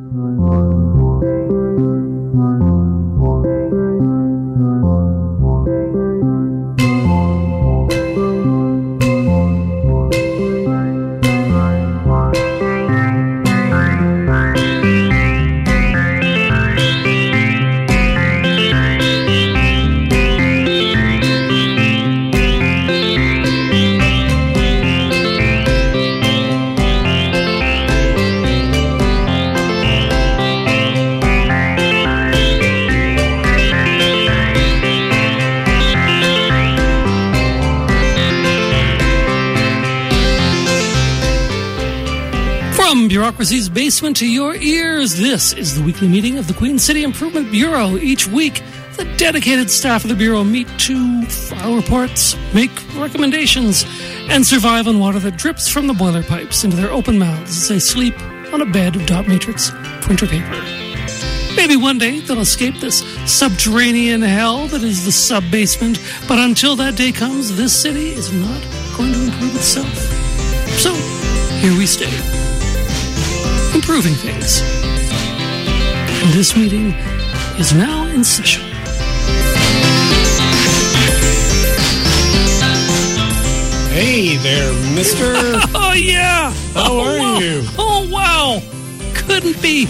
Bureaucracy's basement to your ears. This is the weekly meeting of the Queen City Improvement Bureau. Each week, the dedicated staff of the Bureau meet to file reports, make recommendations, and survive on water that drips from the boiler pipes into their open mouths as they sleep on a bed of dot matrix printer paper. Maybe one day they'll escape this subterranean hell that is the sub-basement, but until that day comes, this city is not going to improve itself. So, here we stay. Improving things. And this meeting is now in session. Hey there, mister. Oh, yeah. How are you? Oh, wow. Couldn't be.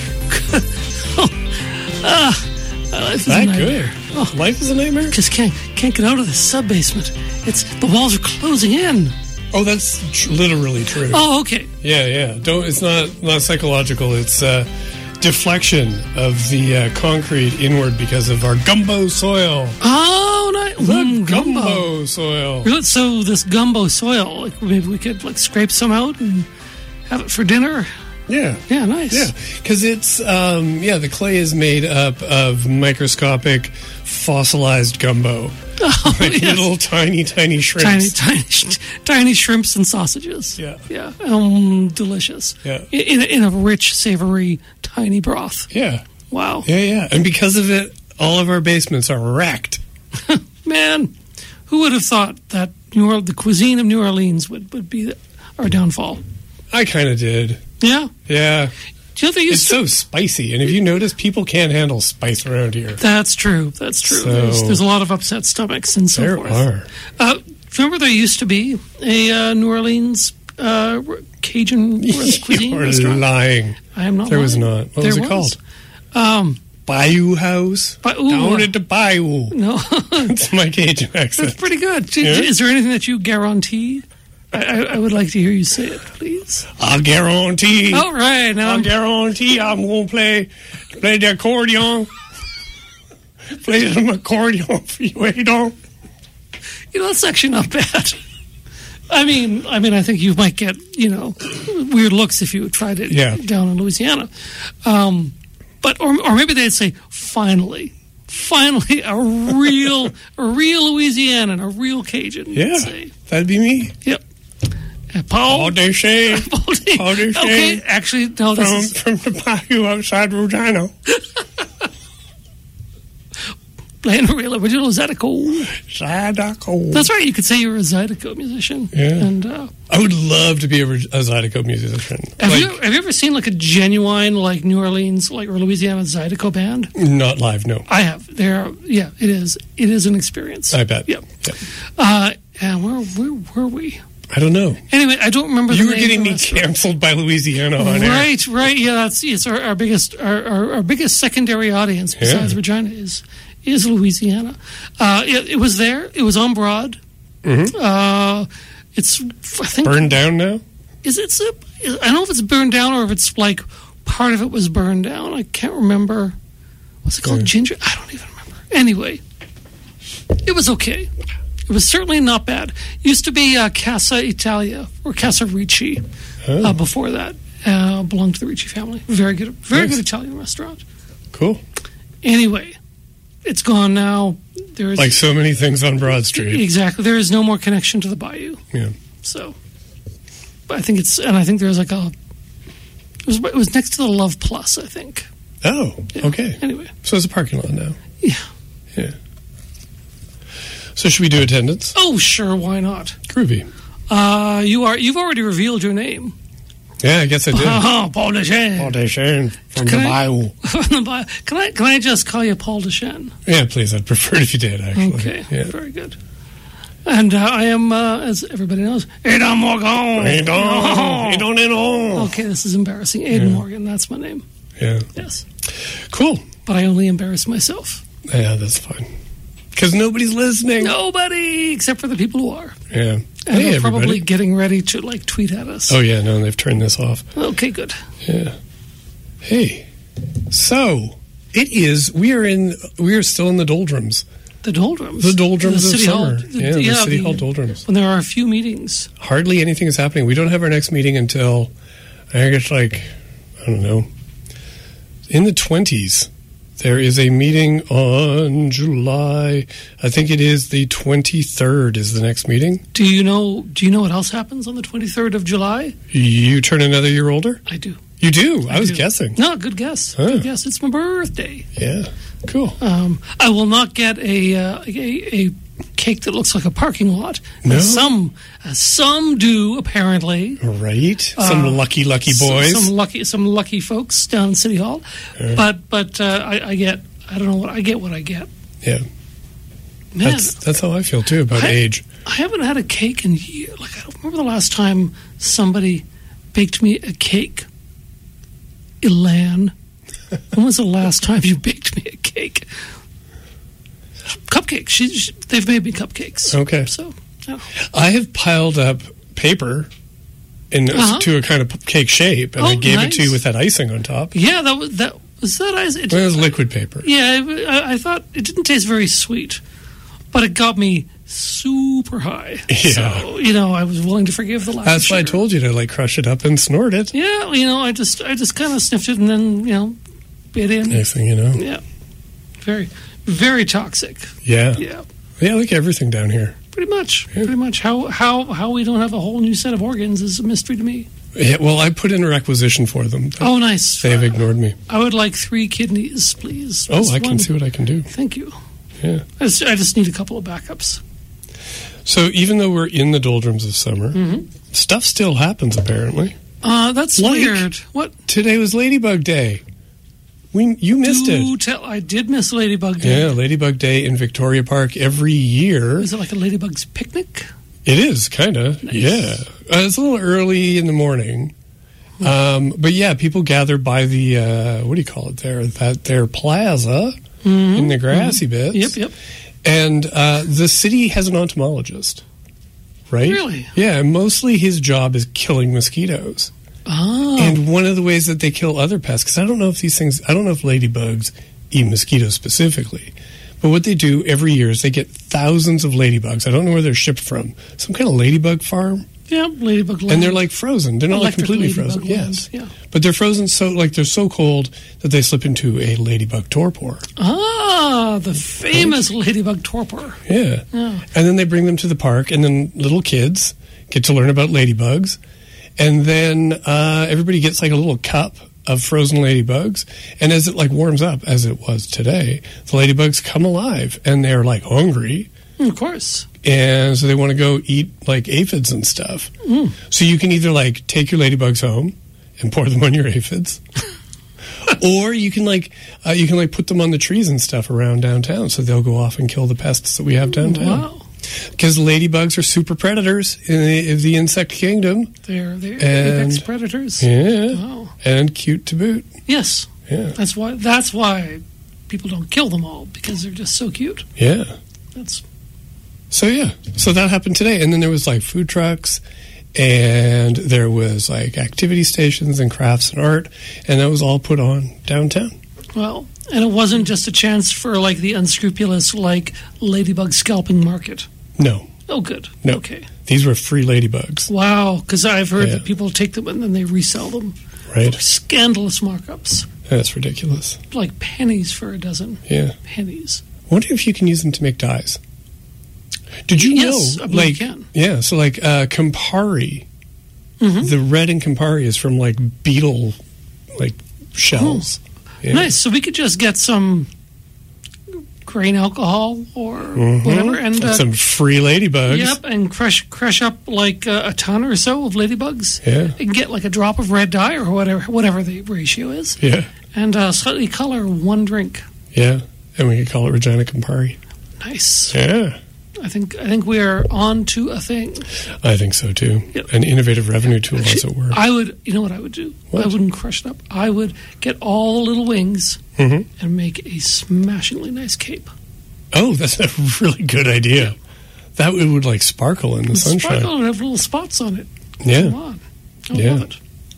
Life is that a nightmare. good. Oh, life is a nightmare? Just can't get out of the sub-basement. The walls are closing in. Oh, that's literally true. Oh, okay. Yeah. It's not psychological. It's deflection of the concrete inward because of our gumbo soil. Oh, nice. Gumbo soil. So this gumbo soil, maybe we could scrape some out and have it for dinner. Yeah. Yeah, nice. Yeah, because it's, the clay is made up of microscopic fossilized gumbo. Oh, yes. Little tiny shrimps. Tiny shrimps and sausages. Yeah. Yeah. Delicious. Yeah. In a rich, savory, tiny broth. Yeah. Wow. Yeah. And because of it, all of our basements are wrecked. Man, who would have thought that the cuisine of New Orleans would be our downfall? I kind of did. Yeah? Yeah. Do you know it's so spicy, and if you notice, people can't handle spice around here. That's true. So, there's a lot of upset stomachs and so forth. There are. Remember there used to be a New Orleans Cajun cuisine restaurant? You're lying. I am not There lying. was not. What was it called? Bayou House? Down at the Bayou. No. That's my Cajun accent. That's pretty good. Yeah? Is there anything that you guarantee? I would like to hear you say it, please. I guarantee. All right. Now I guarantee I'm going to play the accordion. Play some accordion for you, Adon. That's actually not bad. I mean, I think you might get, weird looks if you tried it down in Louisiana. But maybe they'd say, finally, a real Louisianan, a real Cajun. Yeah, that'd be me. Yep. Paul Deshay. Okay, actually, no, from the Bayou outside Regina. Playing a real original Zydeco. Zydeco. That's right. You could say you're a Zydeco musician. Yeah. And I would love to be a Zydeco musician. Have you ever seen a genuine New Orleans or Louisiana Zydeco band? Not live, no. I have. It is. It is an experience. I bet. Yep. And where were we? I don't know. Anyway, I don't remember. You were getting me canceled by Louisiana on air. Right. Yeah, it's our biggest secondary audience besides Regina is Louisiana. It was there. It was on Broad. Mm-hmm. It's I think burned down now. I don't know if it's burned down or if it's part of it was burned down. I can't remember. What's it called? Ginger? I don't even remember. Anyway, it was okay. It was certainly not bad. It used to be Casa Italia or Casa Ricci before that. Belonged to the Ricci family. Very good good Italian restaurant. Cool. Anyway, it's gone now. There's like so many things on Broad Street. Exactly. There is no more connection to the bayou. Yeah. So, but I think there's it was next to the Love Plus, I think. Oh, yeah. Okay. Anyway. So it's a parking lot now. Yeah. Yeah. So should we do attendance? Oh, sure. Why not? Groovy. You've already revealed your name. Yeah, I guess I did. Oh, Paul Deschênes. Paul Deschênes from the Can Bayou. Can I just call you Paul Deschênes? Yeah, please. I'd prefer it if you did, actually. Okay, Yeah. very good. And I am, as everybody knows, Aidan Morgan. Okay, this is embarrassing. Aidan Morgan, that's my name. Yeah. Yes. Cool. But I only embarrass myself. Yeah, that's fine. Because nobody's listening. Nobody, except for the people who are. Yeah. And Hey, they're probably everybody. getting ready to, like, tweet at us. Oh, yeah, no, they've turned this off. Okay, good. Yeah. Hey. So, we are still in the doldrums. The doldrums. The doldrums The of City summer. Hall. Yeah, the City Hall doldrums. When there are a few meetings. Hardly anything is happening. We don't have our next meeting until, I think it's like, I don't know, in the 20s. There is a meeting on July, I think it is the 23rd is the next meeting. Do you know what else happens on the 23rd of July? You turn another year older? I do. You do? I was do. guessing. No, good guess. Huh. Good guess. It's my birthday. Yeah, cool. I will not get a cake that looks like a parking lot. No? As some do, apparently. Right? Some lucky boys. Some lucky folks down in City Hall. But I get what I get. Yeah. Man, That's how I feel too about age. I haven't had a cake in years. Like, I don't remember the last time somebody baked me a cake. Elan, when was the last time you baked me a cake? Cupcakes. They've made me cupcakes. Okay. So, yeah. I have piled up paper to a kind of cake shape, and I gave it to you with that icing on top. Yeah, that was ice. It was liquid paper. Yeah, I thought it didn't taste very sweet, but it got me super high. Yeah. So, I was willing to forgive the lack of That's why I sugar. told you to crush it up and snort it. Yeah, I just kind of sniffed it and then bit in. Next thing you know. Yeah, very, very toxic. Yeah. Yeah, Like everything down here. pretty much. Pretty much. How we don't have a whole new set of organs is a mystery to me. Yeah, well, I put in a requisition for them. Oh, nice. They have ignored me. I would like 3 kidneys, please. Oh, That's I can one. see what I can do. Thank you. Yeah. I just need a couple of backups. So even though we're in the doldrums of summer, stuff still happens apparently. That's Like- weird. What? Today was Ladybug Day. You missed it. I did miss Ladybug Day. Yeah, Ladybug Day in Victoria Park every year. Is it like a ladybug's picnic? It is, kind of. Nice. Yeah. It's a little early in the morning. But yeah, people gather by the, what do you call it there? Their plaza in the grassy bits. Yep. And the city has an entomologist, right? Really? Yeah, and mostly his job is killing mosquitoes. Oh. And one of the ways that they kill other pests, because I don't know if ladybugs eat mosquitoes specifically, but what they do every year is they get thousands of ladybugs. I don't know where they're shipped from. Some kind of ladybug farm. Yeah, ladybug land. And they're like frozen. They're not like Electric completely ladybug frozen. land, Yes. yeah. But they're frozen they're so cold that they slip into a ladybug torpor. the famous ladybug torpor. Yeah. Yeah. And then they bring them to the park, and then little kids get to learn about ladybugs. And then everybody gets like a little cup of frozen ladybugs. And as it like warms up, as it was today, the ladybugs come alive, and they're like hungry. Of course. And so they want to go eat like aphids and stuff. So you can either like take your ladybugs home and pour them on your aphids, or you can put them on the trees and stuff around downtown, so they'll go off and kill the pests that we have downtown. Wow. Because ladybugs are super predators in the insect kingdom. They're And- apex predators. Yeah, Wow. and cute to boot. Yes. Yeah, That's why people don't kill them all, because they're just so cute. yeah. That's So that happened today, and then there was like food trucks, and there was like activity stations and crafts and art, and that was all put on downtown. well, and it wasn't just a chance for like the unscrupulous like ladybug scalping market. No, Oh, good. no. Okay. These were free ladybugs, Wow, because I've heard Yeah. that people take them and then they resell them right? for scandalous markups, That's ridiculous. like pennies for a dozen. Yeah. Pennies. I wonder if you can use them to make dyes. Did you Yes, know? I believe you can. Yeah, so like Campari, Mm-hmm. the red in Campari is from like beetle like shells. Yeah. Nice. So we could just get some grain alcohol or whatever, and some free ladybugs. Yep, and crush up like a ton or so of ladybugs. Yeah, and get like a drop of red dye or whatever the ratio is. Yeah, and slightly color one drink. Yeah, and we could call it Regina Campari. Nice. Yeah. I think we are on to a thing. I think so too. Yep. An innovative revenue tool, as it were. You know what I would do? What? I wouldn't crush it up. I would get all the little wings and make a smashingly nice cape. Oh, that's a really good idea. That would like sparkle in the sunshine. Sparkle and have little spots on it. Yeah. Come on. I love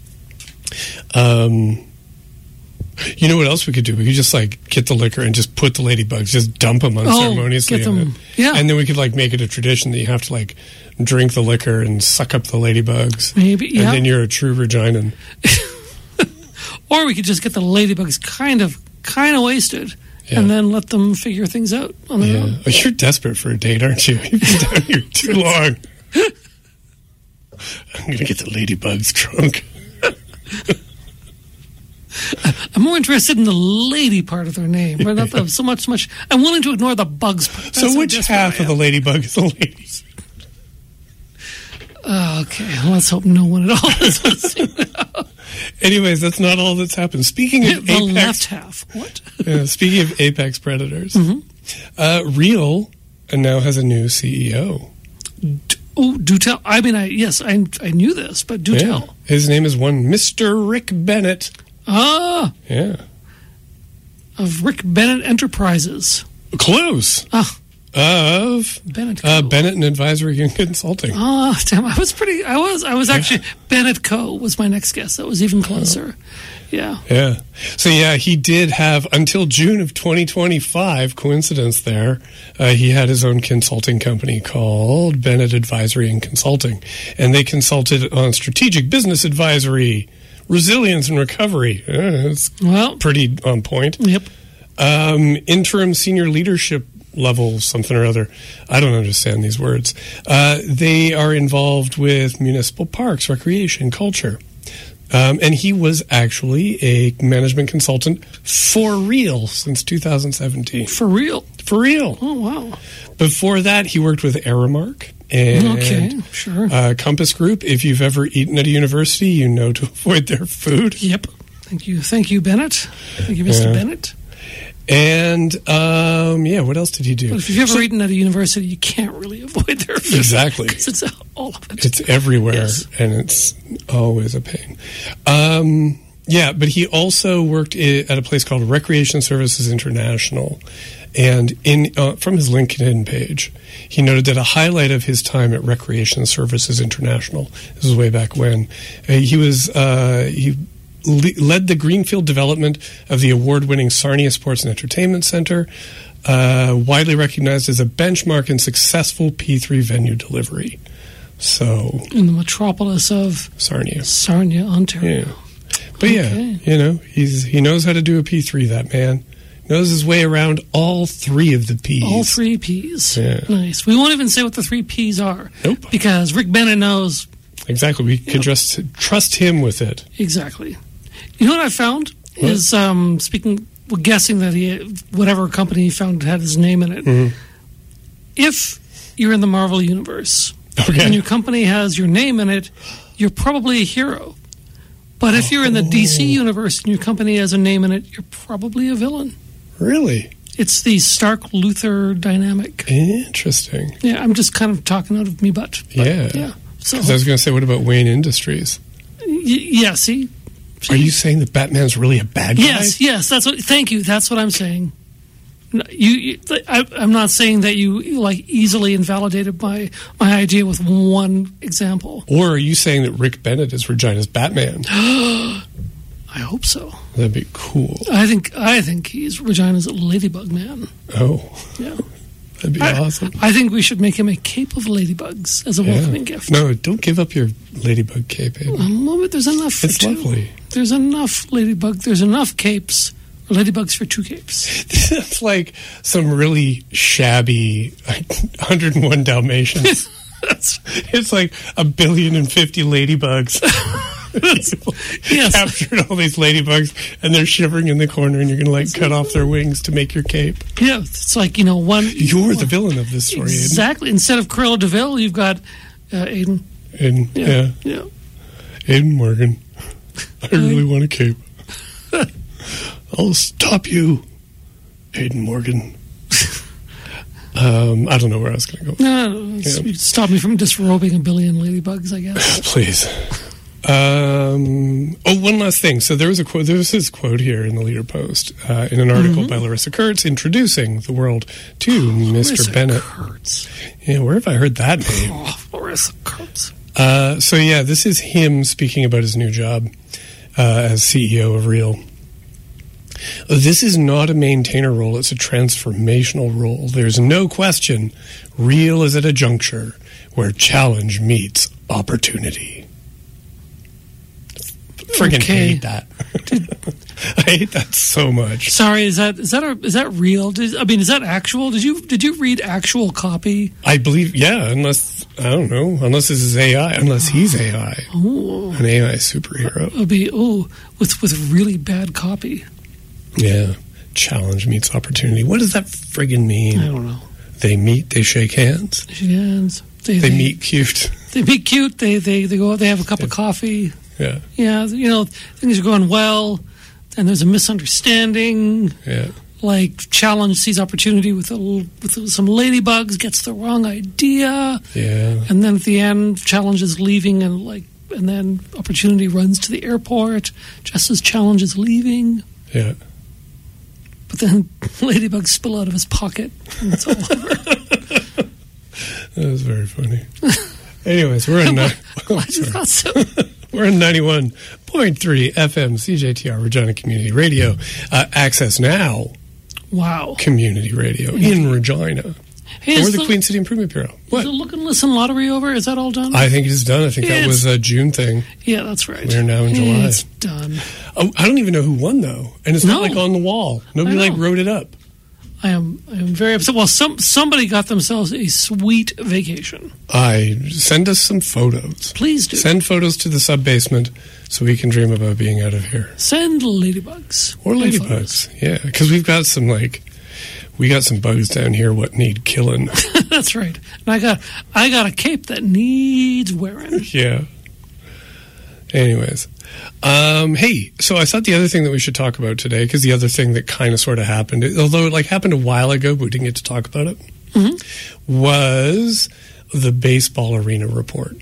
it. You know what else we could do? We could just like get the liquor and just put the ladybugs, just dump them unceremoniously get them, in it. Yeah. And then we could like make it a tradition that you have to like drink the liquor and suck up the ladybugs. Maybe, yeah. And then you're a true Reginan. Or we could just get the ladybugs kind of wasted and then let them figure things out on their own. Oh, you're desperate for a date, aren't you? You've been down here too long. I'm going to get the ladybugs drunk. I'm more interested in the lady part of their name, but not so much. I'm willing to ignore the bugs part. So which half of the ladybug is the ladies? Okay, let's hope no one at all is listening now. Anyways, that's not all that's happened. Speaking of the Apex, left half. What? Speaking of apex predators, Real now has a new CEO. Do tell. I mean, I knew this, but do tell. His name is one Mr. Rick Bennett. Ah, yeah, of Rick Bennett Enterprises. Close. Of Bennett and Advisory and Consulting. Oh, damn! I was actually Bennett Co. was my next guess. That was even closer. Yeah. So he did have until June of 2025. Coincidence there. He had his own consulting company called Bennett Advisory and Consulting, and they consulted on strategic business advisory, resilience and recovery. It's pretty on point. Yep. Interim senior leadership level something or other. I don't understand these words. They are involved with municipal parks, recreation, culture. And he was actually a management consultant for Real since 2017. For Real? For Real. Oh, wow. Before that, he worked with Aramark and Compass Group. If you've ever eaten at a university, you know to avoid their food. Yep. Thank you, Bennett. Thank you, Mr. Bennett. And, what else did he do? But if you've ever eaten at a university, you can't really avoid their food. Exactly. Because it's all of it. It's everywhere, and it's always a pain. But he also worked at a place called Recreation Services International. And from his LinkedIn page, he noted that a highlight of his time at Recreation Services International, this was way back when, he led the greenfield development of the award-winning Sarnia Sports and Entertainment Center, widely recognized as a benchmark in successful P3 venue delivery. So, in the metropolis of Sarnia, Ontario. Yeah. But he knows how to do a P3. That man knows his way around all three of the P's. All three P's. Yeah. Nice. We won't even say what the three P's are. Nope. Because Rick Bennett knows. Exactly. We can just trust him with it. Exactly. You know what I found is guessing that whatever company he found had his name in it. Mm-hmm. If you're in the Marvel universe and your company has your name in it, you're probably a hero. But if you're in the DC universe and your company has a name in it, you're probably a villain. Really? It's the Stark-Luther dynamic. Interesting. Yeah, I'm just kind of talking out of me butt. Yeah. So I was going to say, what about Wayne Industries? See? Are you saying that Batman's really a bad guy? Yes. Thank you. That's what I'm saying. I'm not saying that you easily invalidated my idea with one example. Or are you saying that Rick Bennett is Regina's Batman? I hope so. That'd be cool. I think he's Regina's Ladybug Man. Oh, yeah. That'd be awesome. I think we should make him a cape of ladybugs as a welcoming gift. No, don't give up your ladybug cape, baby. There's enough for it's two. Lovely. There's enough ladybug. There's enough capes. Ladybugs for two capes. It's like some really shabby 101 Dalmatians. It's like 1,050,000,000 ladybugs. Yes. Captured all these ladybugs, and they're shivering in the corner, and you're going to like cut off their wings to make your cape. Yeah, it's like, one... You're the villain of this story, exactly. Instead of Cruella de Vil, you've got Aiden. Aiden, yeah. Aiden Morgan. I really want a cape. I'll stop you, Aiden Morgan. I don't know where I was going to go. No, stop me from disrobing a billion ladybugs, I guess. Please. One last thing. So there was this quote here in the Leader Post in an article by Larissa Kurtz introducing the world to Mr. Larissa Bennett. Kurtz. Yeah, where have I heard that name? Larissa Kurtz. This is him speaking about his new job as CEO of Real. This is not a maintainer role, it's a transformational role. There's no question Real is at a juncture where challenge meets opportunity. Friggin' hate that. I hate that so much. Sorry, is that real? Is that actual? Did you read actual copy? I believe, unless this is AI, unless he's AI. Ooh. An AI superhero. It would be with really bad copy. Yeah. Challenge meets opportunity. What does that friggin' mean? I don't know. They meet, they shake hands. They shake hands. They meet cute. They meet cute. They go out, they have a cup of coffee. Yeah. Yeah, things are going well, and there's a misunderstanding. Yeah. Like, challenge sees opportunity with some ladybugs, gets the wrong idea. Yeah. And then at the end, challenge is leaving, and then opportunity runs to the airport just as challenge is leaving. Yeah. But then ladybugs spill out of his pocket, and it's all over. That was very funny. Anyways, we're in... Glad you thought so. We're in 91.3 FM CJTR Regina Community Radio. Access Now. Wow. Community Radio in Regina. Hey, or the Queen City Improvement Bureau. What? Is the Look and Listen lottery over? Is that all done? I think it is done. I think that was a June thing. Yeah, that's right. We're now in July. It's done. Oh, I don't even know who won, though. And it's not on the wall. Nobody wrote it up. I am very upset. Well, somebody got themselves a sweet vacation. Send us some photos. Please do. Send photos to the sub-basement so we can dream about being out of here. Send ladybugs. Or ladybugs, yeah. Because we've got some, we got some bugs down here what need killing. That's right. And I got a cape that needs wearing. Yeah. Anyways. Hey, so I thought the other thing that we should talk about today, because the other thing that kind of sort of happened, although it happened a while ago, but we didn't get to talk about it, was the baseball arena report.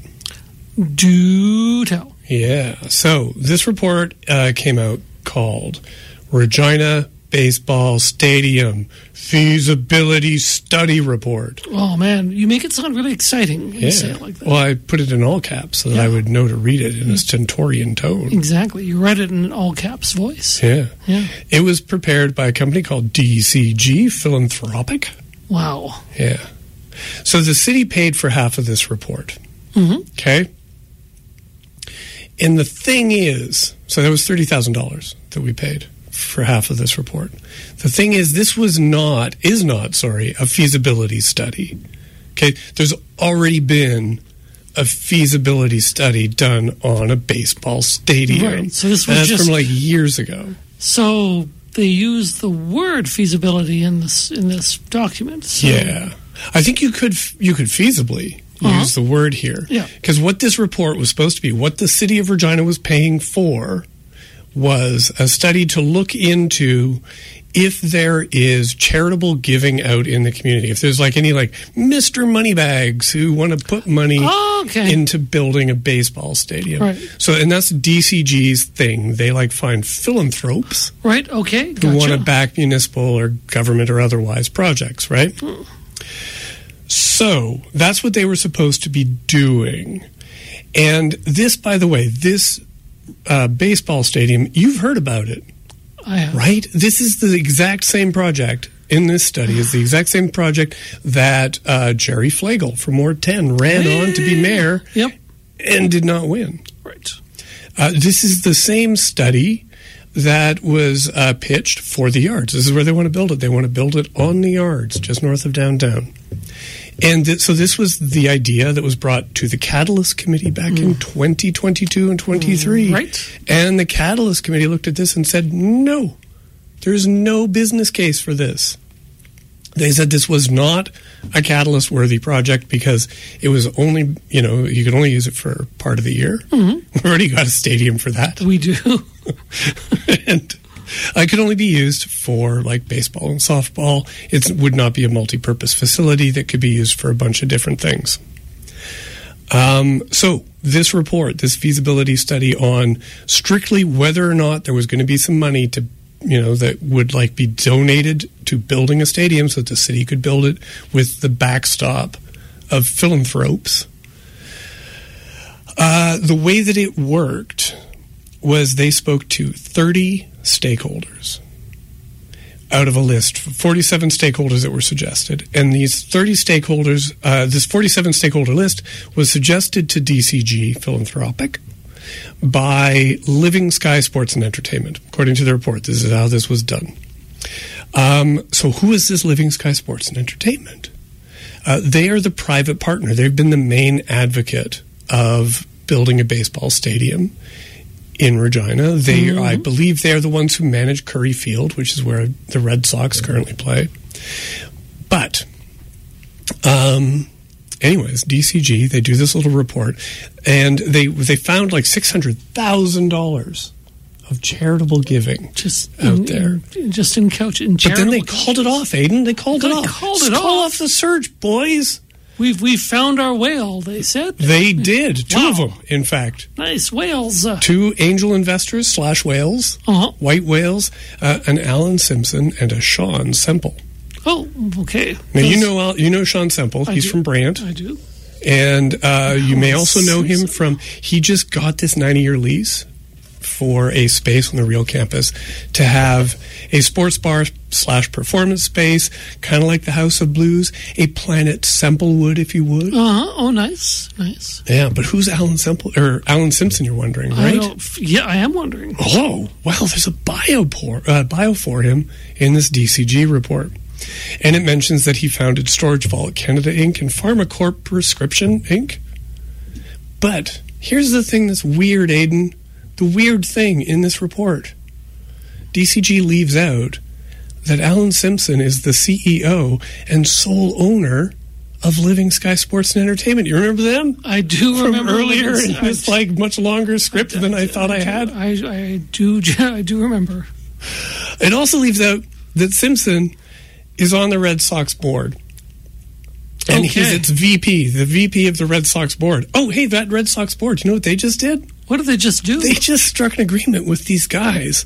Do tell. Yeah. So this report came out called Regina Baseball Stadium Feasibility Study Report. Oh, man. You make it sound really exciting when you say it like that. Well, I put it in all caps so that I would know to read it in a stentorian tone. Exactly. You read it in an all caps voice. Yeah. It was prepared by a company called DCG Philanthropic. Wow. Yeah. So the city paid for half of this report. Okay? And the thing is, so that was $30,000 that we paid for half of this report. The thing is, this is not a feasibility study. Okay, there's already been a feasibility study done on a baseball stadium. Right. So this was from years ago. So they used the word feasibility in this document. So. Yeah, I think you could feasibly use the word here. Yeah, because what this report was supposed to be, what the city of Regina was paying for, was a study to look into if there is charitable giving out in the community. If there's any Mr. Moneybags who want to put money into building a baseball stadium. Right. So, and that's DCG's thing. They find philanthropes. Right, okay. Gotcha. Who want to back municipal or government or otherwise projects, right? So that's what they were supposed to be doing. And this, by the way, baseball stadium, you've heard about it. I have. Right? This is the exact same project in this study. Is the exact same project that Jerry Flagle from Ward 10 ran on to be mayor and did not win. Right. This is the same study that was pitched for the Yards. This is where they want to build it. They want to build it on the Yards, just north of downtown. And so this was the idea that was brought to the Catalyst Committee back in 2022 and 23. Right. And the Catalyst Committee looked at this and said, no, there's no business case for this. They said this was not a Catalyst-worthy project because it was only, you could only use it for part of the year. Mm-hmm. We've already got a stadium for that. We do. And it could only be used for like baseball and softball. It would not be a multi-purpose facility that could be used for a bunch of different things. So this report, this feasibility study on strictly whether or not there was going to be some money to, that would like be donated to building a stadium so that the city could build it with the backstop of philanthropes. The way that it worked was they spoke to 30 stakeholders out of a list, 47 stakeholders that were suggested. And these 30 stakeholders, this 47 stakeholder list was suggested to DCG Philanthropic by Living Sky Sports and Entertainment. According to the report, this is how this was done. So who is this Living Sky Sports and Entertainment? They are the private partner. They've been the main advocate of building a baseball stadium in Regina. I believe they're the ones who manage Curry Field, which is where the Red Sox currently play. But, anyways, DCG, they do this little report, and they found like $600,000 of charitable giving out there. Just in charitable. But then they called it off, Aiden. They called it off. Call off the surge, boys. We've found our whale, they said. They did. Two of them, in fact. Nice whales. 2 angel investors / whales, white whales, an Alan Simpson and a Sean Semple. Oh, okay. Now, you know Sean Semple. He's from Brant. I do. And you may also know him from, he just got this 90-year lease for a space on the Real campus to have a sports bar / performance space, kind of like the House of Blues, a Planet Semplewood, if you would. Oh, nice. Yeah, but who's Alan Simpson, you're wondering, right? I am wondering. Oh, well, there's a bio for him in this DCG report. And it mentions that he founded Storage Vault Canada Inc. and PharmaCorp Prescription Inc. But here's the thing that's weird, Aiden. The weird thing in this report. DCG leaves out that Alan Simpson is the CEO and sole owner of Living Sky Sports and Entertainment. You remember them? I do remember earlier in this much longer script than I thought I had. I do remember. It also leaves out that Simpson is on the Red Sox board. And he's its VP, the VP of the Red Sox board. Oh, hey, that Red Sox board, you know what they just did? What did they just do? They just struck an agreement with these guys.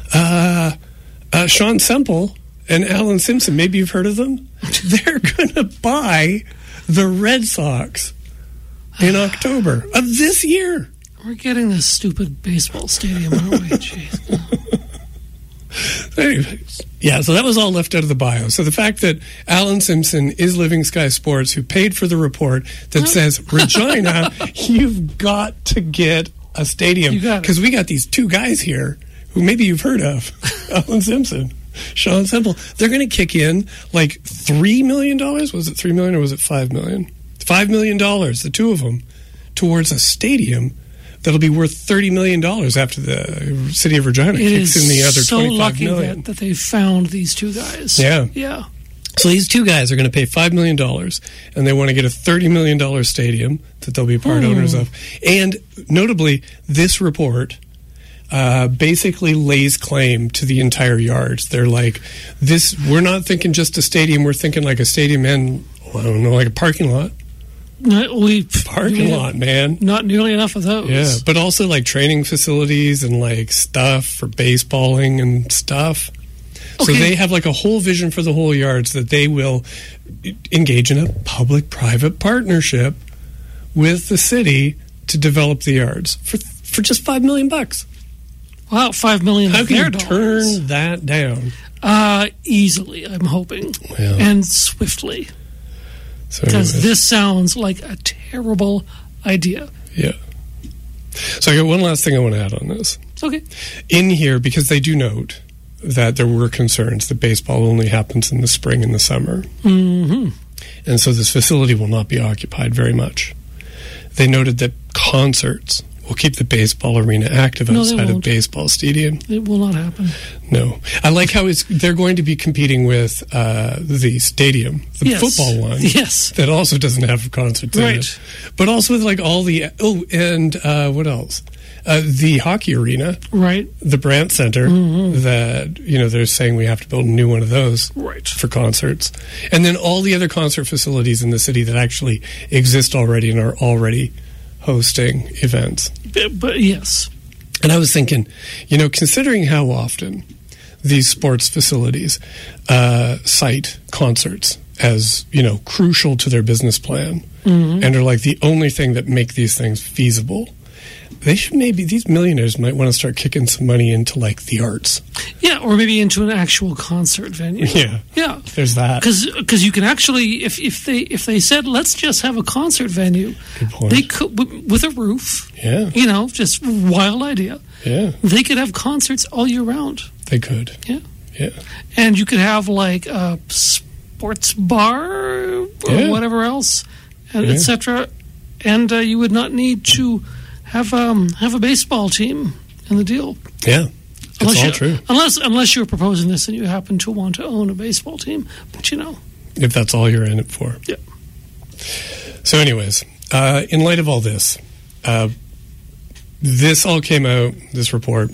Sean Semple and Alan Simpson, maybe you've heard of them? They're going to buy the Red Sox in October of this year. We're getting this stupid baseball stadium, aren't we? Jeez. Anyways, yeah, so that was all left out of the bio. So the fact that Alan Simpson is Living Sky Sports, who paid for the report that says, Regina, you've got to get a stadium. Because we got these 2 guys here who maybe you've heard of. Alan Simpson, Sean Semple. They're going to kick in like $3 million. Was it $3 million or was it $5 million? $5 million, the 2 of them, towards a stadium that'll be worth $30 million after the city of Regina kicks in the other $25 million. That they found these 2 guys. Yeah. So these 2 guys are going to pay $5 million, and they want to get a $30 million stadium that they'll be part owners of. And notably, this report basically lays claim to the entire yards. They're like, we're not thinking just a stadium, we're thinking like a stadium and, I don't know, like a parking lot. Parking lot, man. Not nearly enough of those. Yeah, but also like training facilities and like stuff for baseballing and stuff. So they have like a whole vision for the whole yards that they will engage in a public-private partnership with the city to develop the yards for just $5 million. Wow, $5 million. How can you turn that down? Easily, I'm hoping, and swiftly. Because this sounds like a terrible idea. Yeah. So I got one last thing I want to add on this. It's okay. In here, because they do note that there were concerns that baseball only happens in the spring and the summer. Mm-hmm. And so this facility will not be occupied very much. They noted that concerts will keep the baseball arena active outside of baseball stadium. It will not happen. No. I like how they're going to be competing with the stadium, the football one. Yes. That also doesn't have concerts in it. But also with like all the... Oh, and what else? The hockey arena. Right. The Brandt Center. That, they're saying we have to build a new one of those. Right. For concerts. And then all the other concert facilities in the city that actually exist already and are already hosting events. But yes. And I was thinking, considering how often these sports facilities cite concerts as, crucial to their business plan and are like the only thing that make these things feasible, they should these millionaires might want to start kicking some money into like the arts. Yeah, or maybe into an actual concert venue. Yeah. There's that. Because you can actually, if they said let's just have a concert venue, they could with a roof. Yeah. Just wild idea. Yeah. They could have concerts all year round. They could. Yeah. Yeah. And you could have like a sports bar or whatever else, and etc. And you would not need to have a baseball team in the deal. Yeah, it's all true. Unless you're proposing this and you happen to want to own a baseball team, but if that's all you're in it for. Yeah. So, anyways, in light of all this, this all came out. This report.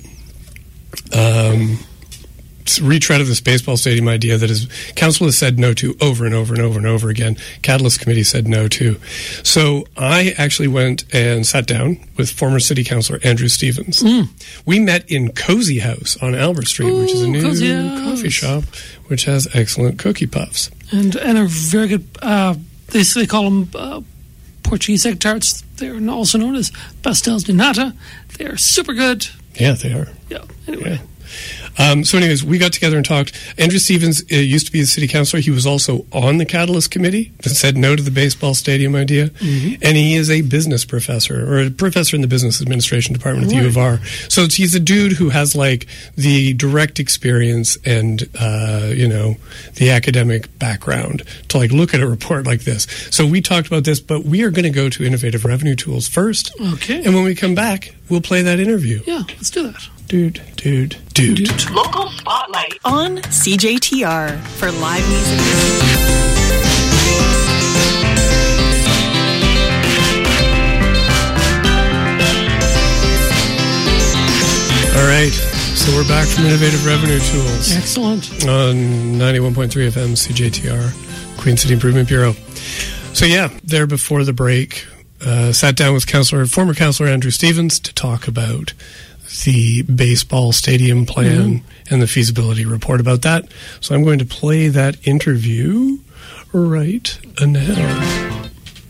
Retread of this baseball stadium idea that his council has said no to over and over and over and over again. Catalyst Committee said no to. So I actually went and sat down with former city councillor Andrew Stevens. We met in Cozy House on Albert Street, which is a new coffee shop which has excellent cookie puffs. And are very good, they call them Portuguese egg tarts. They're also known as pastéis de nata. They're super good. Yeah, they are. Yeah, anyway. Yeah. So anyways, we got together and talked. Andrew Stevens used to be the city councillor. He was also on the Catalyst Committee that said no to the baseball stadium idea. And he is a business professor, or a professor in the business administration department at the U of R. So he's a dude who has like the direct experience and, the academic background to like look at a report like this. So we talked about this, but we are going to go to Innovative Revenue Tools first. Okay. And when we come back, we'll play that interview. Yeah, let's do that. Dude. Local Spotlight on CJTR for live music. All right, so we're back from Innovative Revenue Tools. Excellent. On 91.3 FM CJTR, Queen City Improvement Bureau. So there before the break, sat down with former councillor Andrew Stevens to talk about the baseball stadium plan and the feasibility report about that. So I'm going to play that interview right now.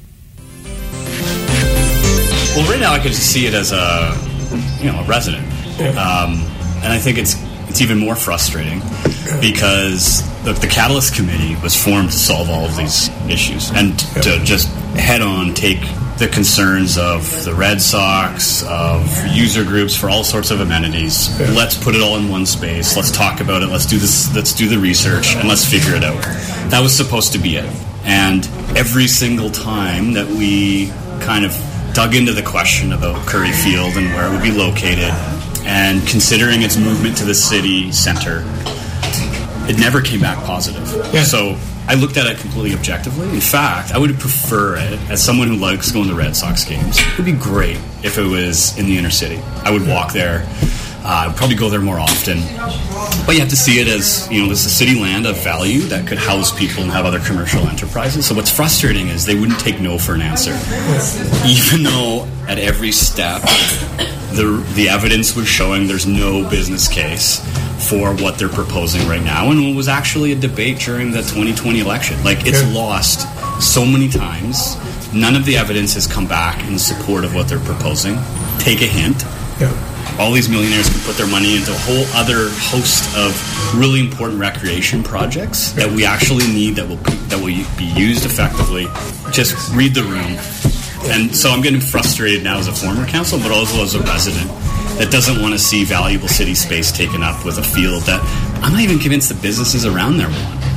Well, right now I could see it as a resident, and I think it's even more frustrating because the Catalyst Committee was formed to solve all of these issues and to just head on take the concerns of the Red Sox, of user groups for all sorts of amenities. Yeah. Let's put it all in one space. Let's talk about it. Let's do this. Let's do the research and let's figure it out. That was supposed to be it. And every single time that we kind of dug into the question about Curry Field and where it would be located and considering its movement to the city center, it never came back positive. Yeah. So I looked at it completely objectively. In fact, I would prefer it, as someone who likes going to Red Sox games, it would be great if it was in the inner city. I would walk there. I would probably go there more often. But you have to see it as, this is city land of value that could house people and have other commercial enterprises. So what's frustrating is they wouldn't take no for an answer. Even though at every step, the evidence was showing there's no business case for what they're proposing right now, and it was actually a debate during the 2020 election. Like, it's lost so many times. None of the evidence has come back in support of what they're proposing. Take a hint. All these millionaires can put their money into a whole other host of really important recreation projects that we actually need that will be used effectively. Just read the room. And so I'm getting frustrated now as a former council, but also as a resident that doesn't want to see valuable city space taken up with a field that I'm not even convinced the businesses around there want.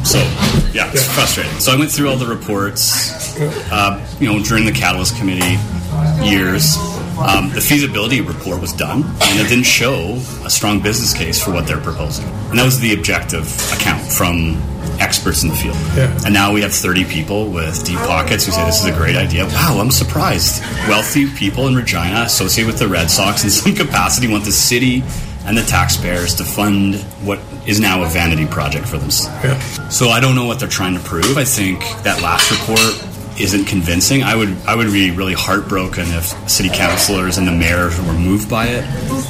So, yeah, it's frustrating. So I went through all the reports, during the Catalyst Committee years. The feasibility report was done, and it didn't show a strong business case for what they're proposing. And that was the objective account from experts in the field. Yeah. And now we have 30 people with deep pockets who say this is a great idea. Wow, I'm surprised. Wealthy people in Regina associated with the Red Sox in some capacity want the city and the taxpayers to fund what is now a vanity project for them. Yeah. So I don't know what they're trying to prove. I think that last report isn't convincing. I would be really heartbroken if city councillors and the mayor were moved by it.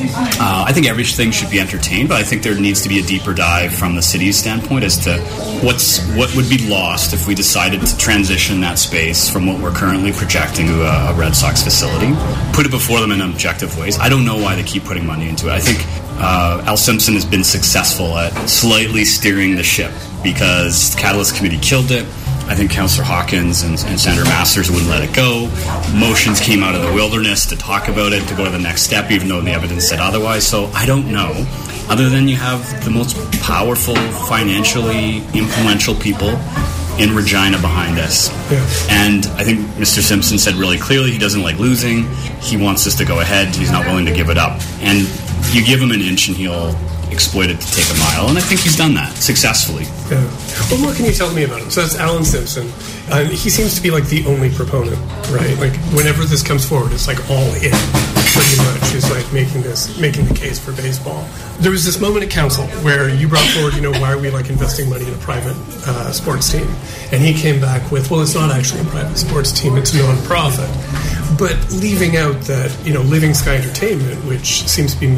I think everything should be entertained, but I think there needs to be a deeper dive from the city's standpoint as to what would be lost if we decided to transition that space from what we're currently projecting to a Red Sox facility. Put it before them in objective ways. I don't know why they keep putting money into it. I think Al Simpson has been successful at slightly steering the ship because the Catalyst Committee killed it. I think Councillor Hawkins and Senator Masters wouldn't let it go. Motions came out of the wilderness to talk about it, to go to the next step, even though the evidence said otherwise. So I don't know. Other than you have the most powerful, financially influential people in Regina behind us. Yeah. And I think Mr. Simpson said really clearly he doesn't like losing. He wants us to go ahead. He's not willing to give it up. And you give him an inch and he'll exploit it to take a mile, and I think he's done that successfly. Yeah. Well, what can you tell me about him? So that's Alan Simpson. He seems to be like the only proponent, right? Like whenever this comes forward, it's like all in, pretty much. Is like making the case for baseball. There was this moment at council where you brought forward, why are we like investing money in a private sports team? And he came back with, well, it's not actually a private sports team; it's a non-profit. But leaving out that, Living Sky Entertainment, which seems to be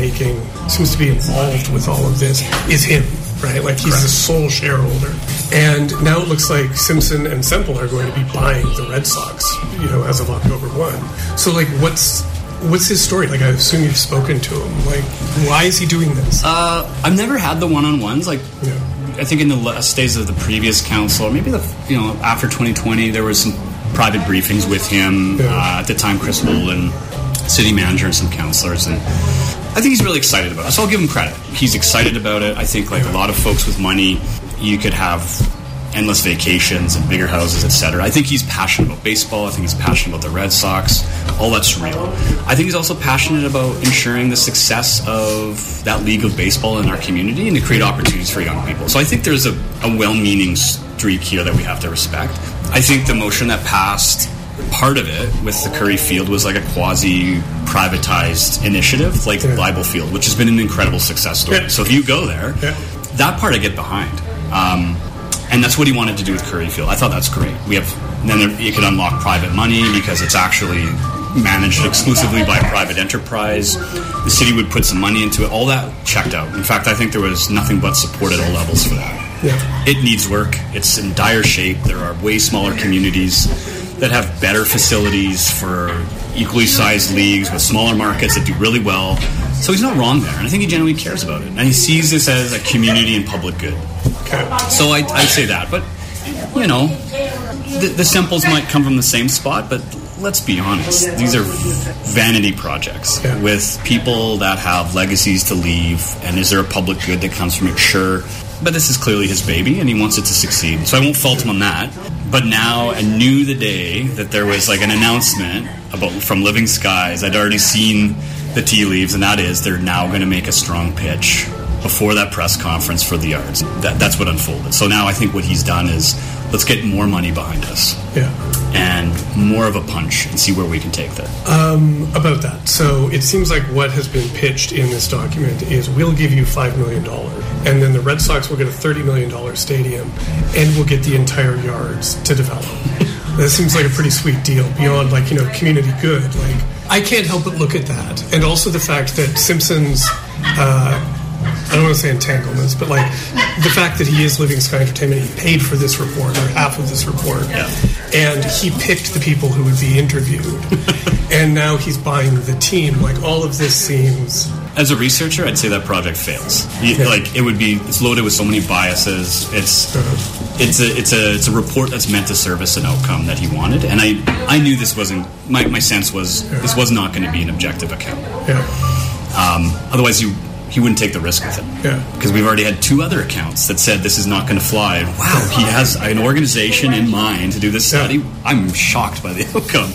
involved with all of this, is him, right? Like he's the sole shareholder. And now it looks like Simpson and Semple are going to be buying the Red Sox, as of October 1. So like what's his story? Like I assume you've spoken to him. Like why is he doing this? I've never had the one-on-ones. Like I think in the last days of the previous council, or maybe after 2020, there was some private briefings with him. At the time, Chris Wolin, city manager, and some councillors, and I think he's really excited about it. So I'll give him credit. He's excited about it. I think like a lot of folks with money, you could have endless vacations and bigger houses, etc. I think he's passionate about baseball. I think he's passionate about the Red Sox. All that's real. I think he's also passionate about ensuring the success of that league of baseball in our community and to create opportunities for young people. So I think there's a well-meaning streak here that we have to respect. I think the motion that passed, part of it with the Curry Field was like a quasi-privatized initiative, like Leibel Field, which has been an incredible success story. Yeah. So if you go there, that part I get behind. And that's what he wanted to do with Curry Field. I thought that's great. You could unlock private money because it's actually managed exclusively by a private enterprise. The city would put some money into it. All that checked out. In fact, I think there was nothing but support at all levels for that. Yeah. It needs work. It's in dire shape. There are way smaller communities that have better facilities for equally sized leagues with smaller markets that do really well. So he's not wrong there, and I think he genuinely cares about it. And he sees this as a community and public good. Okay. So I'd say that. But, the Semples might come from the same spot, but let's be honest. These are vanity projects with people that have legacies to leave, and is there a public good that comes from it? Sure. But this is clearly his baby, and he wants it to succeed. So I won't fault him on that. But now I knew the day that there was like an announcement from Living Skies. I'd already seen the tea leaves, and that is they're now going to make a strong pitch before that press conference for the Yards. That's what unfolded. So now I think what he's done is let's get more money behind us. Yeah. And more of a punch and see where we can take that. About that. So it seems like what has been pitched in this document is we'll give you $5 million, and then the Red Sox will get a $30 million stadium, and we'll get the entire Yards to develop. That seems like a pretty sweet deal beyond community good. Like I can't help but look at that. And also the fact that Simpson's I don't want to say entanglements, but the fact that he is Living Sky Entertainment, he paid for this report, or half of this report, and he picked the people who would be interviewed, and now he's buying the team. All of this seems... As a researcher, I'd say that project fails. It's loaded with so many biases. It's a report that's meant to service an outcome that he wanted, and I knew this wasn't. My sense was this was not going to be an objective account. Yeah. Otherwise, he wouldn't take the risk with it. Yeah. Because we've already had 2 other accounts that said this is not going to fly. And wow, he has an organization in mind to do this study. Yeah. I'm shocked by the outcome.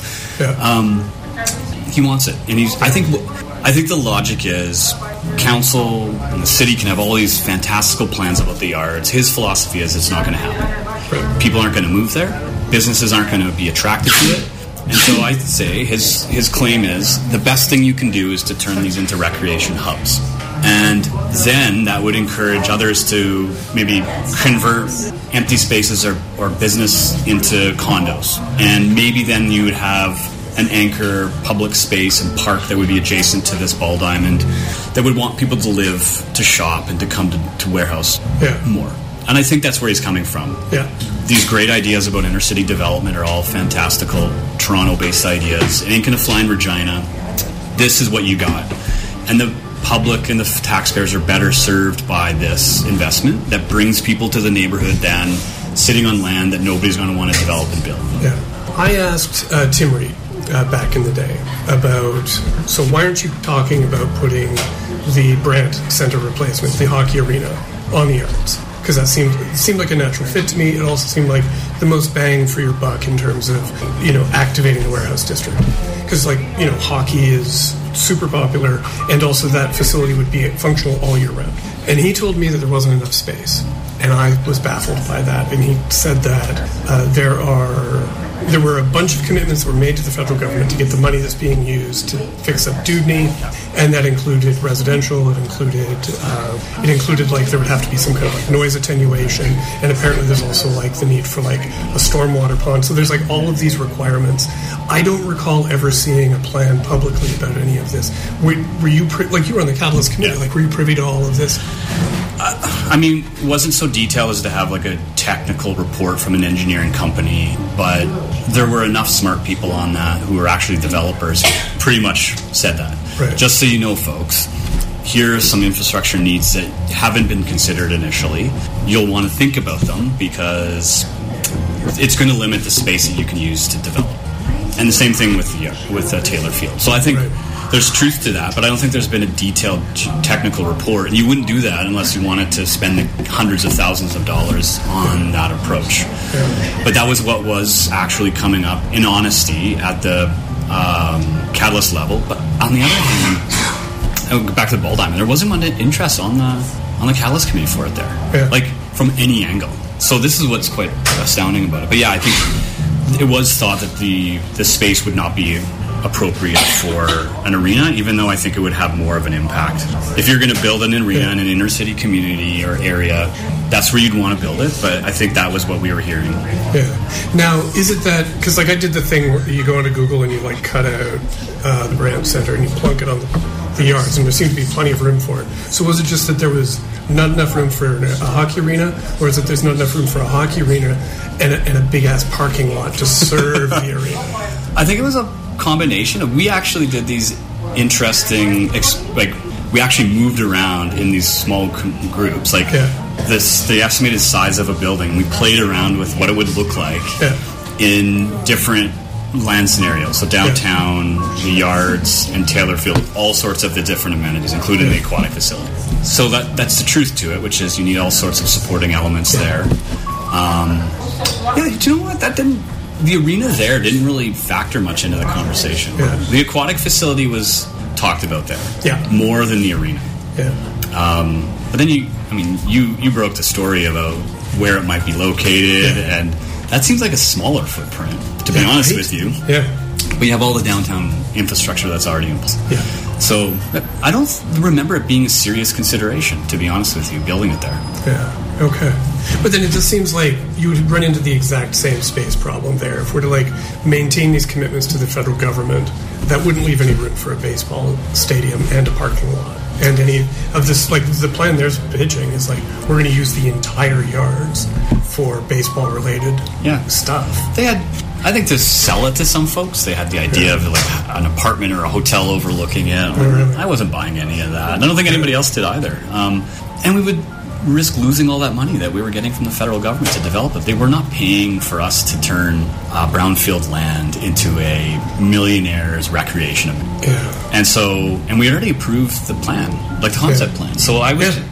Yeah. He wants it, and I think the logic is council and the city can have all these fantastical plans about the yards. His philosophy is it's not going to happen. Right. People aren't going to move there. Businesses aren't going to be attracted to it. And so I'd say his claim is the best thing you can do is to turn these into recreation hubs. And then that would encourage others to maybe convert empty spaces or business into condos. And maybe then you would have an anchor public space and park that would be adjacent to this ball diamond that would want people to live, to shop, and to come to warehouse more. And I think that's where he's coming from. Yeah. These great ideas about inner city development are all fantastical Toronto-based ideas. It ain't going to fly in Regina. This is what you got. And the public and the taxpayers are better served by this investment that brings people to the neighborhood than sitting on land that nobody's going to want to develop and build. Yeah. I asked Tim Reed back in the day about, so why aren't you talking about putting the Brandt Center replacement, the hockey arena, on the yards? Because that seemed like a natural fit to me. It also seemed like the most bang for your buck in terms of, activating the warehouse district. Because, hockey is super popular, and also that facility would be functional all year round. And he told me that there wasn't enough space, and I was baffled by that. And he said that there were a bunch of commitments that were made to the federal government to get the money that's being used to fix up Dewdney, and that included residential. It included like there would have to be some kind of like noise attenuation, and apparently there's also like the need for like a stormwater pond. So there's like all of these requirements. I don't recall ever seeing a plan publicly about any of this. Were you you were on the Catalyst committee? Yeah. Like, were you privy to all of this? It wasn't so detailed as to have like a technical report from an engineering company, but there were enough smart people on that who were actually developers who pretty much said that. Right. Just so you know, folks, here are some infrastructure needs that haven't been considered initially. You'll want to think about them because it's going to limit the space that you can use to develop. And the same thing with Taylor Field. So I think there's truth to that, but I don't think there's been a detailed technical report. And you wouldn't do that unless you wanted to spend the hundreds of thousands of dollars on that approach. Yeah. But that was what was actually coming up in honesty at the Catalyst level. But on the other hand, I'll go back to the ball diamond. There wasn't much interest on the Catalyst committee for it there, like from any angle. So this is what's quite astounding about it. But yeah, I think it was thought that the space would not be appropriate for an arena, even though I think it would have more of an impact. If you're going to build an arena in an inner city community or area, that's where you'd want to build it, but I think that was what we were hearing. Yeah. Now, is it that, because like I did the thing where you go into Google and you like cut out the Brandt Center and you plunk it on the yards, and there seemed to be plenty of room for it. So was it just that there was not enough room for a hockey arena, or is it there's not enough room for a hockey arena and a big-ass parking lot to serve the arena? I think it was a combination of, we actually did these interesting, we actually moved around in these small groups, the estimated size of a building. We played around with what it would look like in different land scenarios. So downtown, the yards, and Taylor Field, all sorts of the different amenities, including the aquatic facility. So that's the truth to it, which is you need all sorts of supporting elements there. Do you know what? The arena there didn't really factor much into the conversation. Yeah. The aquatic facility was talked about there. Yeah. More than the arena. Yeah. But then you broke the story about where it might be located, and that seems like a smaller footprint, to be honest with you. Yeah. But you have all the downtown infrastructure that's already in place. Yeah. So I don't remember it being a serious consideration, to be honest with you, building it there. Yeah. Okay. But then it just seems like you would run into the exact same space problem there. If we're to maintain these commitments to the federal government, that wouldn't leave any room for a baseball stadium and a parking lot. And any of this, the plan there's pitching is we're going to use the entire yards for baseball related stuff. They had, I think, to sell it to some folks, they had the idea of an apartment or a hotel overlooking it. I wasn't buying any of that. I don't think anybody else did either. And we would risk losing all that money that we were getting from the federal government to develop it. They were not paying for us to turn brownfield land into a millionaire's recreation. Yeah. And we already approved the plan, like the concept plan. So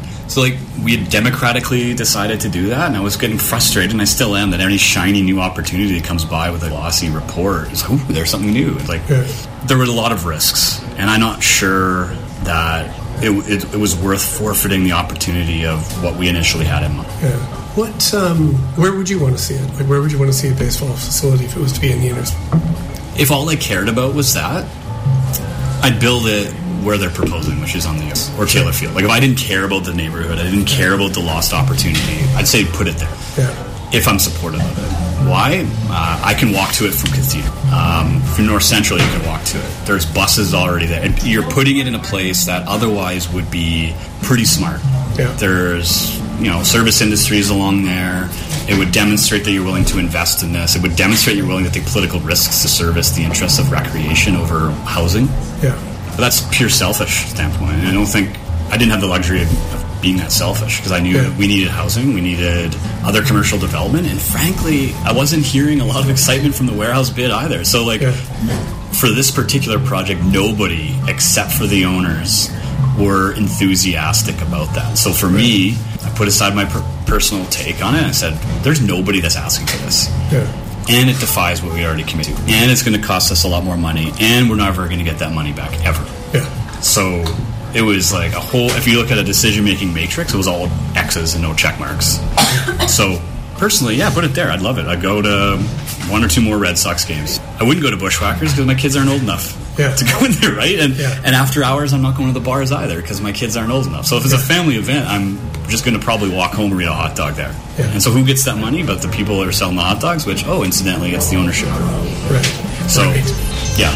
we had democratically decided to do that, and I was getting frustrated, and I still am, that any shiny new opportunity that comes by with a glossy report is like, ooh, there's something new. There were a lot of risks, and I'm not sure that it was worth forfeiting the opportunity of what we initially had in mind. Yeah. Where would you want to see it? Like, where would you want to see a baseball facility if it was to be in the inner? If all I cared about was that, I'd build it where they're proposing, which is on the or Taylor Field. Like, if I didn't care about the neighborhood, I didn't care about the lost opportunity, I'd say put it there. Yeah. If I'm supportive of it. Why? I can walk to it from Cathedral. From North Central, you can walk to it. There's buses already there. And you're putting it in a place that otherwise would be pretty smart. Yeah. There's, service industries along there. It would demonstrate that you're willing to invest in this. It would demonstrate you're willing to take political risks to service the interests of recreation over housing. Yeah. But that's pure selfish standpoint. And I didn't have the luxury of being that selfish, because I knew that we needed housing, we needed other commercial development, and frankly, I wasn't hearing a lot of excitement from the warehouse bid either. So, for this particular project, nobody except for the owners were enthusiastic about that. So for me, I put aside my personal take on it, and I said, there's nobody that's asking for this. Yeah. And it defies what we already committed to. And it's going to cost us a lot more money, and we're never going to get that money back, ever. Yeah. So it was like a whole, if you look at a decision-making matrix, it was all X's and no check marks. So personally, put it there. I'd love it. I'd go to one or two more Red Sox games. I wouldn't go to Bushwhackers because my kids aren't old enough to go in there, right? And after hours, I'm not going to the bars either because my kids aren't old enough. So if it's a family event, I'm just going to probably walk home and eat a hot dog there. Yeah. And so who gets that money? But the people that are selling the hot dogs, which, incidentally, it's the ownership. Right. So, yeah.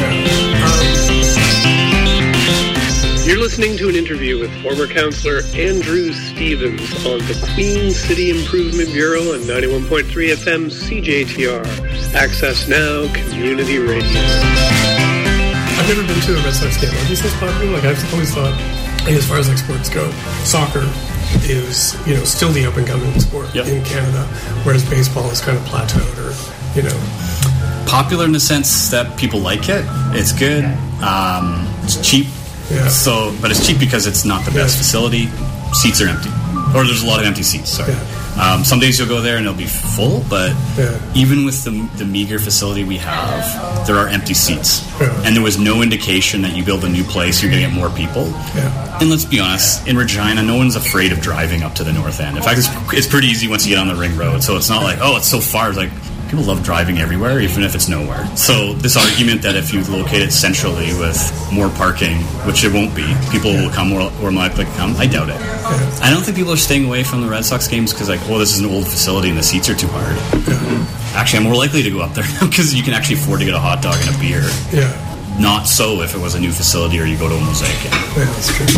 You're listening to an interview with former councillor Andrew Stevens on the Queen City Improvement Bureau on 91.3 FM CJTR. Access Now Community Radio. I've never been to a Red Sox game. Are these things popular? I've always thought, as far as sports go, soccer is still the up-and-coming sport in Canada, whereas baseball is kind of plateaued or popular in the sense that people like it. It's good. It's cheap. Yeah. So, but it's cheap because it's not the best facility. Seats are empty, or there's a lot of empty seats. Sorry. Yeah. Some days you'll go there and it'll be full, but even with the meager facility we have, there are empty seats, and there was no indication that you build a new place you're going to get more people. Yeah. And let's be honest, in Regina, no one's afraid of driving up to the north end. In fact, it's pretty easy once you get on the ring road. So it's not like it's so far. It's like, people love driving everywhere, even if it's nowhere. So this argument that if you locate it centrally with more parking, which it won't be, people will come or likely come, I doubt it. Yeah. I don't think people are staying away from the Red Sox games because this is an old facility and the seats are too hard. Yeah. Actually, I'm more likely to go up there because you can actually afford to get a hot dog and a beer. Yeah. Not so if it was a new facility or you go to a Mosaic game. Yeah, that's true.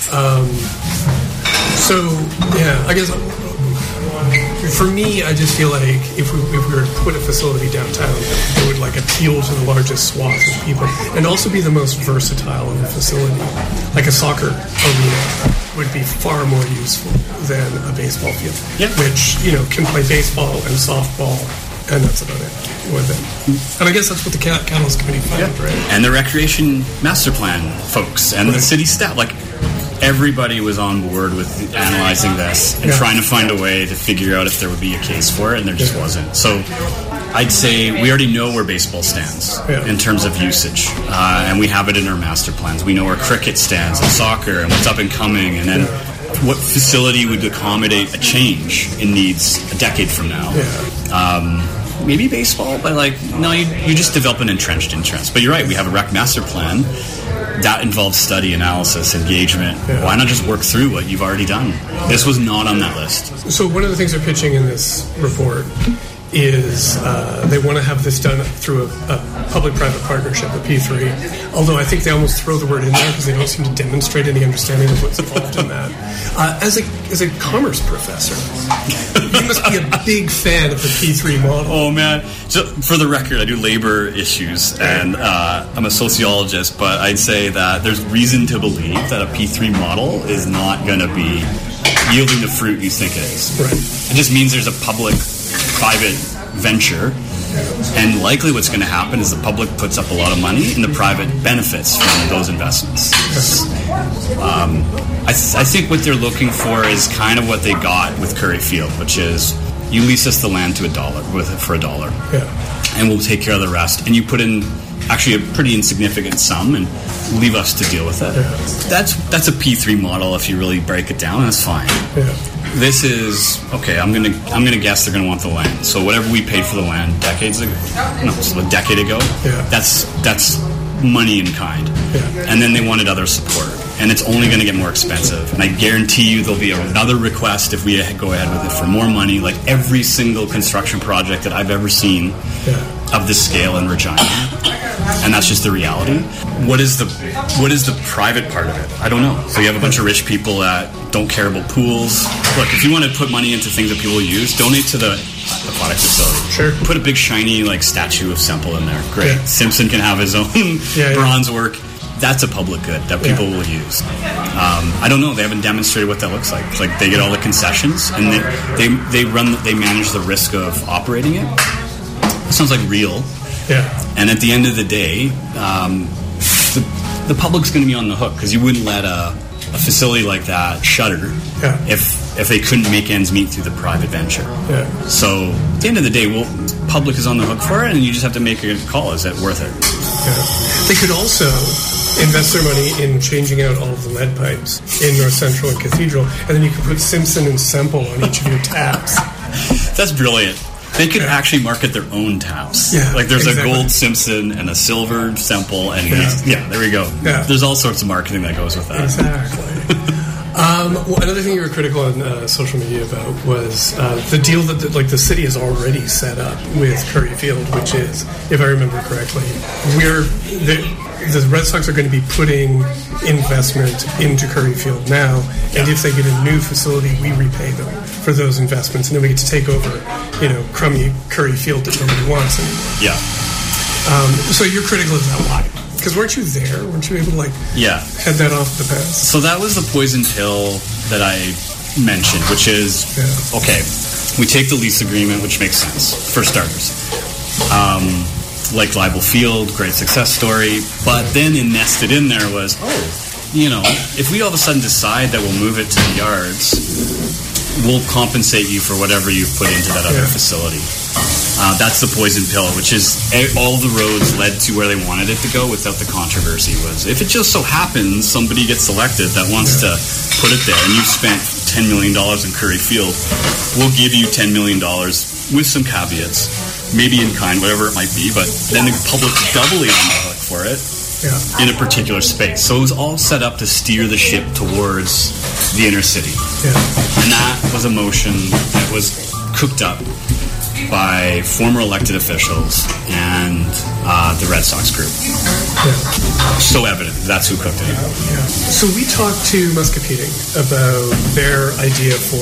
I guess for me, I just feel like if we were to put a facility downtown, it would appeal to the largest swath of people and also be the most versatile of the facility. Like a soccer arena would be far more useful than a baseball field, which can play baseball and softball, and that's about it with it. And I guess that's what the Catalyst Committee found, right? And the Recreation Master Plan folks and the city staff, everybody was on board with analyzing this and trying to find a way to figure out if there would be a case for it, and there just wasn't. So I'd say we already know where baseball stands in terms of usage, and we have it in our master plans. We know where cricket stands and soccer and what's up and coming, and then what facility would accommodate a change in needs a decade from now. Maybe baseball, but no, you just develop an entrenched interest. But you're right, we have a rec master plan that involves study, analysis, engagement. Why not just work through what you've already done? This was not on that list. So one of the things they're pitching in this report is they want to have this done through a public-private partnership, a P3. Although I think they almost throw the word in there because they don't seem to demonstrate any understanding of what's involved in that. As a commerce professor, you must be a big fan of the P3 model. Oh, man. So, for the record, I do labor issues, and I'm a sociologist, but I'd say that there's reason to believe that a P3 model is not going to be yielding the fruit you think it is. Right. It just means there's a public-private venture, and likely what's going to happen is the public puts up a lot of money and the private benefits from those investments. I think what they're looking for is kind of what they got with Curry Field, which is you lease us the land for $1, and we'll take care of the rest. And you put in actually a pretty insignificant sum and leave us to deal with it. That's a P3 model if you really break it down. That's fine. This is okay. I'm gonna guess they're gonna want the land. So whatever we paid for the land a decade ago. That's money in kind. And then they wanted other support, and it's only going to get more expensive. And I guarantee you there'll be another request if we go ahead with it for more money. Like every single construction project that I've ever seen of this scale in Regina. And that's just the reality. What is the private part of it? I don't know. So you have a bunch of rich people that don't care about pools. Look, if you want to put money into things that people use, donate to the aquatic facility. Sure. Put a big shiny statue of Semple in there. Great. Simpson can have his own bronze work. That's a public good that people will use. I don't know. They haven't demonstrated what that looks like. It's like they get all the concessions and they manage the risk of operating it. It sounds like real. And at the end of the day, the public's going to be on the hook because you wouldn't let a facility like that shutter if they couldn't make ends meet through the private venture. So at the end of the day, public is on the hook for it, and you just have to make a call. Is it worth it? They could also invest their money in changing out all of the lead pipes in North Central and Cathedral, and then you could put Simpson and Semple on each of your taps. That's brilliant. They could actually market their own taps. Like there's a gold Simpson and a silver Semple, and there we go. There's all sorts of marketing that goes with that. Exactly. Another thing you were critical on social media about was the deal that the city has already set up with Curry Field, which is, if I remember correctly, the Red Sox are going to be putting investment into Curry Field now, and if they get a new facility, we repay them for those investments, and then we get to take over, crummy Curry Field that nobody wants anymore. So you're critical of that. Why? Because weren't you there? Weren't you able to head that off the pass? So that was the poison pill that I mentioned, which is okay. We take the lease agreement, which makes sense for starters. Like Libel Field, great success story. But then nested in there was, if we all of a sudden decide that we'll move it to the yards, we'll compensate you for whatever you've put into that other facility. That's the poison pill, which is all the roads led to where they wanted it to go without the controversy. Was if it just so happens somebody gets selected that wants to put it there, and you've spent $10 million in Curry Field, we'll give you $10 million with some caveats, maybe in kind, whatever it might be, but then the public's doubly on the hook for it in a particular space. So it was all set up to steer the ship towards the inner city. And that was a motion that was cooked up by former elected officials and the Red Sox group. So evident. That's who cooked it. So we talked to Muscopeding about their idea for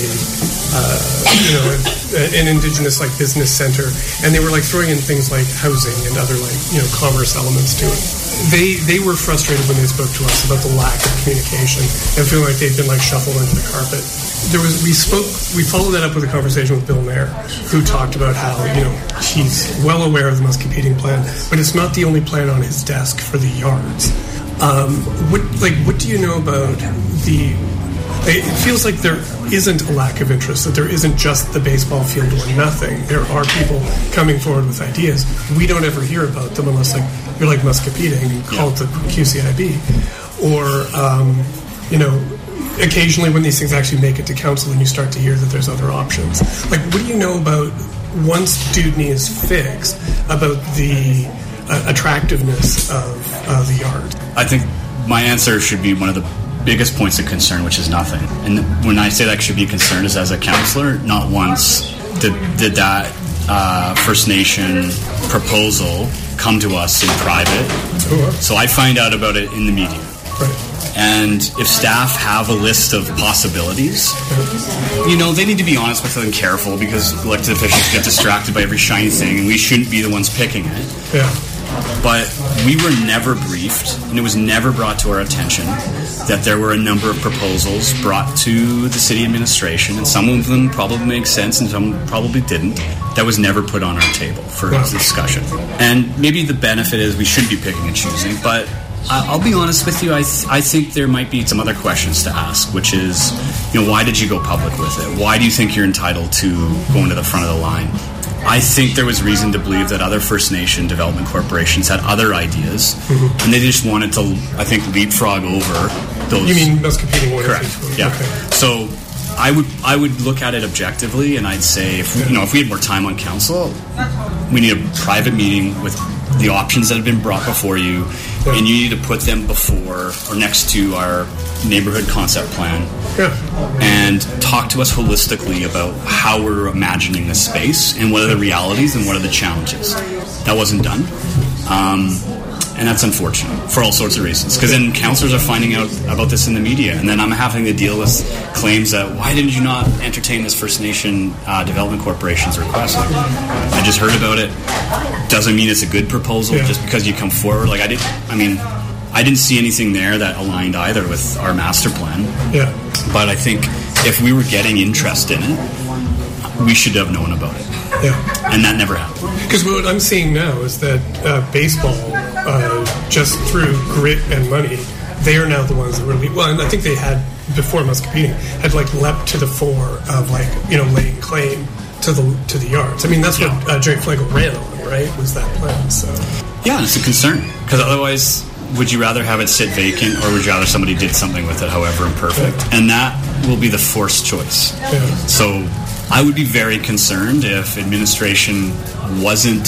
an indigenous business center, and they were throwing in things like housing and other commerce elements to it. They were frustrated when they spoke to us about the lack of communication and feeling like they've been shuffled under the carpet. We followed that up with a conversation with Bill Mayer, who talked about how he's well aware of the Muscopeding plan, but it's not the only plan on his desk for the yards. What do you know about the? It feels like there isn't a lack of interest, that there isn't just the baseball field or nothing. There are people coming forward with ideas. We don't ever hear about them unless you're like Muscopeding and call it the QCIB, or occasionally when these things actually make it to council and you start to hear that there's other options. What do you know about, once Dewdney is fixed, about the attractiveness of the yard? I think my answer should be one of the biggest points of concern, which is nothing. And when I say that should be concerned is as a councillor, not once did that First Nation proposal come to us in private. So I find out about it in the media. Right. And if staff have a list of possibilities, they need to be honest with it and careful, because elected officials get distracted by every shiny thing, and we shouldn't be the ones picking it. but we were never briefed, and it was never brought to our attention that there were a number of proposals brought to the city administration, and some of them probably make sense and some probably didn't, that was never put on our table for discussion. And maybe the benefit is we should be picking and choosing, but I'll be honest with you, I think there might be some other questions to ask, which is, why did you go public with it? Why do you think you're entitled to going to the front of the line? I think there was reason to believe that other First Nation development corporations had other ideas, and they just wanted to, I think, leapfrog over those. You mean Muscatine? Correct. Yeah. Okay. So I would look at it objectively, and I'd say if we had more time on council, we need a private meeting with the options that have been brought before you, and you need to put them before or next to our neighborhood concept plan, and talk to us holistically about how we're imagining this space and what are the realities and what are the challenges. That wasn't done. And that's unfortunate for all sorts of reasons, because then councillors are finding out about this in the media, and then I'm having to deal with claims that, why didn't you not entertain this First Nation Development Corporation's request? I just heard about it. Doesn't mean it's a good proposal just because you come forward. I didn't see anything there that aligned either with our master plan. Yeah. But I think if we were getting interest in it, we should have known about it. Yeah. And that never happened. Because what I'm seeing now is that baseball, just through grit and money, they are now the ones that really, well, and I think they had, before Muscatine, had leapt to the fore of laying claim to the yards. I mean, that's what Jerry Flegel ran on, right? Was that plan? So yeah, it's a concern, because otherwise, would you rather have it sit vacant, or would you rather somebody did something with it, however imperfect? Yeah. And that will be the forced choice. Yeah. So I would be very concerned if administration wasn't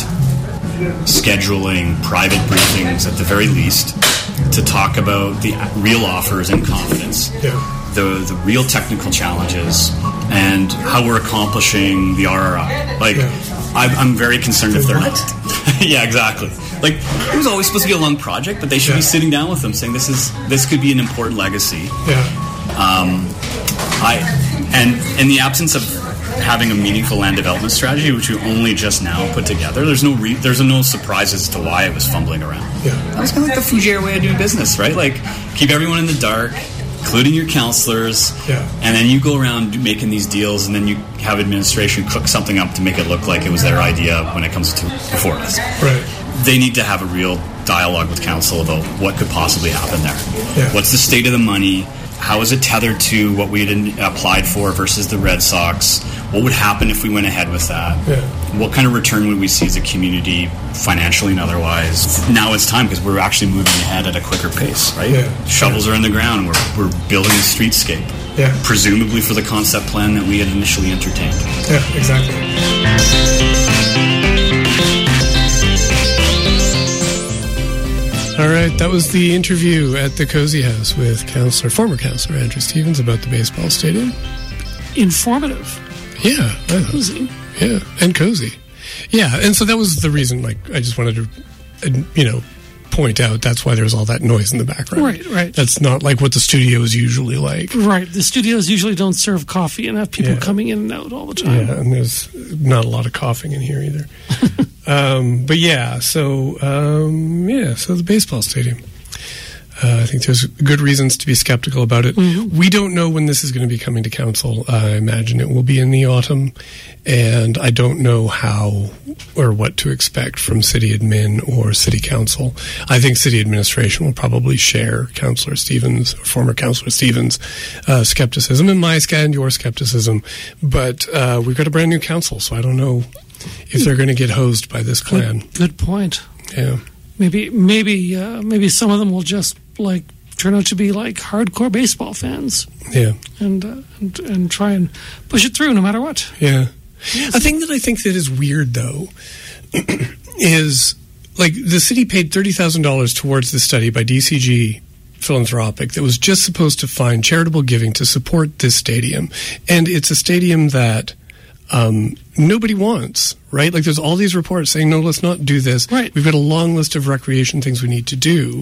scheduling private briefings at the very least to talk about the real offers in confidence, the real technical challenges, and how we're accomplishing the RRI. I'm very concerned if they're not. Yeah, exactly. It was always supposed to be a long project, but they should be sitting down with them saying this could be an important legacy. And in the absence of having a meaningful land development strategy, which we only just now put together, there's no surprises as to why it was fumbling around. That was kind of the Fougere way of doing business, right? Keep everyone in the dark, including your councillors, and then you go around making these deals, and then you have administration cook something up to make it look like it was their idea when it comes to before us. Right. They need to have a real dialogue with council about what could possibly happen there. What's the state of the money? How is it tethered to what we had applied for versus the Red Sox? What would happen if we went ahead with that? What kind of return would we see as a community, financially and otherwise? Now it's time, because we're actually moving ahead at a quicker pace, right? Shovels are in the ground. We're building a streetscape, presumably for the concept plan that we had initially entertained. Yeah, exactly. All right, that was the interview at the Cozy House with former Councillor Andrew Stevens about the baseball stadium. Informative. Yeah. Cozy. Yeah, and cozy. Yeah, and so that was the reason, I just wanted to, point out that's why there's all that noise in the background. Right. That's not like what the studio is usually like. Right. The studios usually don't serve coffee and have people coming in and out all the time. Yeah, and there's not a lot of coughing in here either. But so the baseball stadium. I think there's good reasons to be skeptical about it. Mm-hmm. We don't know when this is going to be coming to council. I imagine it will be in the autumn, and I don't know how or what to expect from city admin or city council. I think city administration will probably share Councillor Stevens, or former Councillor Stevens' skepticism and and your skepticism. But we've got a brand new council, so I don't know if they're going to get hosed by this plan. Good point. Yeah. Maybe some of them will just turn out to be hardcore baseball fans. Yeah. And try and push it through no matter what. Yeah. A thing that I think that is weird though is the city paid $30,000 towards the study by DCG Philanthropic that was just supposed to find charitable giving to support this stadium, and it's a stadium that nobody wants, right? There's all these reports saying, no, let's not do this. Right. We've got a long list of recreation things we need to do.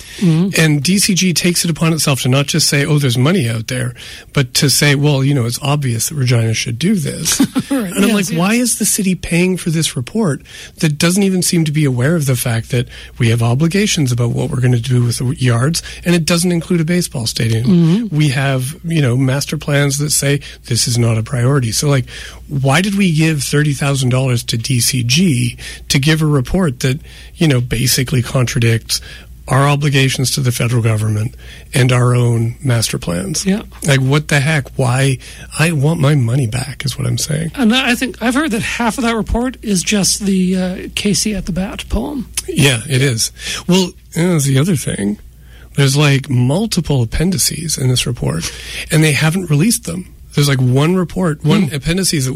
And DCG takes it upon itself to not just say, oh, there's money out there, but to say, well, it's obvious that Regina should do this. Right. And I'm like, why is the city paying for this report that doesn't even seem to be aware of the fact that we have obligations about what we're going to do with the yards, and it doesn't include a baseball stadium. We have, master plans that say this is not a priority. So, like, why did we give $30,000 to DCG to give a report that, basically contradicts our obligations to the federal government and our own master plans? Yeah. Like, what the heck? Why? I want my money back is what I'm saying. And I think I've heard that half of that report is just the Casey at the Bat poem. Yeah, it is. Well, that's the other thing. There's like multiple appendices in this report, and they haven't released them. There's like one report, one appendix that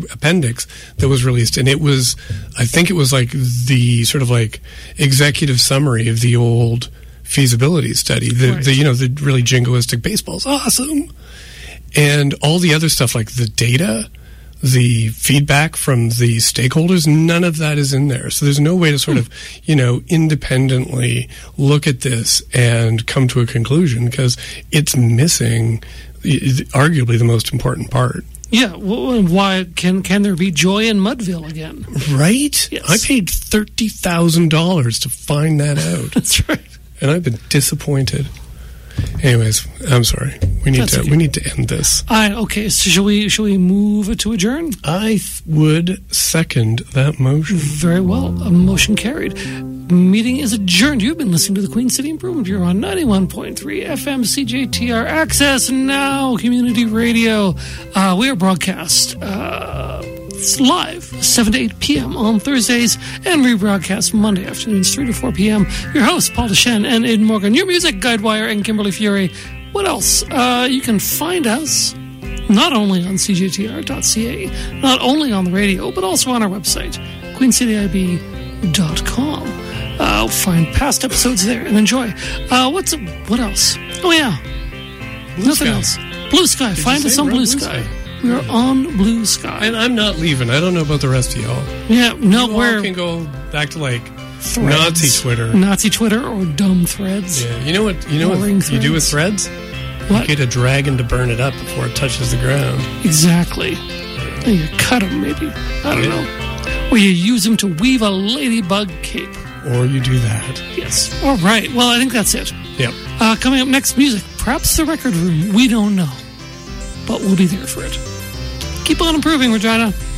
was released, and I think it was like the sort of like executive summary of the old feasibility study. The really jingoistic baseball's awesome, and all the other stuff like the data, the feedback from the stakeholders, none of that is in there. So there's no way to sort of, independently look at this and come to a conclusion because it's missing arguably the most important part. Yeah, well, why can there be joy in Mudville again? Right? Yes. I paid $30,000 to find that out. That's right. And I've been disappointed. Anyways, I'm sorry. We need to end this. Okay, so shall we move to adjourn? I would second that motion. Very well. A motion carried. Meeting is adjourned. You've been listening to the Queen City Improvement Bureau on 91.3 FM CJTR Access Now Community Radio. We are broadcast live 7 to 8 p.m. on Thursdays and rebroadcast Monday afternoons 3 to 4 p.m. Your hosts, Paul Deschaine and Aidan Morgan. Your music, Guidewire and Kimberly Fury. What else? You can find us not only on cjtr.ca, not only on the radio, but also on our website, queencityib.com. Find past episodes there and enjoy. What else? Oh, yeah. Nothing else. Blue Sky. Find us on Blue Sky. We are on Blue Sky. And I'm not leaving. I don't know about the rest of y'all. Yeah, no, you can go back to like Nazi Twitter or dumb threads. Yeah, you know what you do with threads? What? You get a dragon to burn it up before it touches the ground. Exactly. And you cut them, maybe. I don't know. Or you use them to weave a ladybug cape. Or you do that. Yes. All right. Well, I think that's it. Yep. Coming up next, music. Perhaps the record room. We don't know. But we'll be there for it. Keep on improving, Regina.